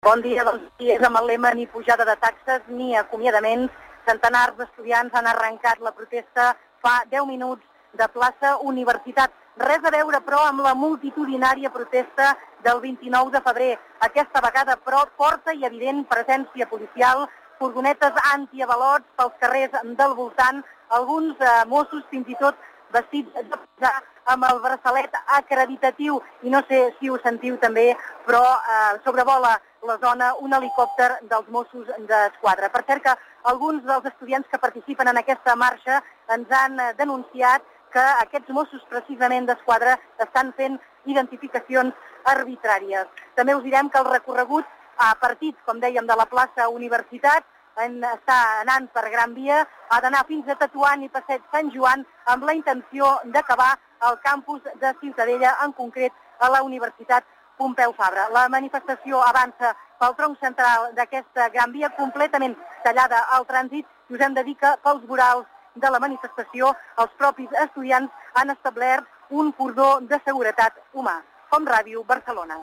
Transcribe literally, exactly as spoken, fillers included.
Bon dia, doncs sí, és amb el lema ni pujada de taxes ni acomiadaments. Centenars d'estudiants han arrencat la protesta fa deu minuts de plaça Universitat. Res a veure, però, amb la multitudinària protesta del vint-i-nou de febrer. Aquesta vegada, però, forta i evident presència policial, furgonetes antiavalots pels carrers del voltant, alguns eh, Mossos fins i tot vestits de posar amb el braçalet acreditatiu. I no sé si ho sentiu també, però eh, sobrevola la zona un helicòpter dels Mossos d'Esquadra. Per cert que alguns dels estudiants que participen en aquesta marxa ens han denunciat que aquests Mossos precisament d'Esquadra estan fent identificacions arbitràries. També us direm que el recorregut a partit, com dèiem, de la plaça Universitat, en, està anant per Gran Via, ha d'anar fins a Tetuan i Passeig Sant Joan amb la intenció d'acabar al campus de Ciutadella, en concret a la Universitat Pompeu Fabra. La manifestació avança pel tronc central d'aquesta Gran Via, completament tallada al trànsit, i us hem de dir que pels vorals de la manifestació els propis estudiants han establert un cordó de seguretat humà. Com Ràdio Barcelona.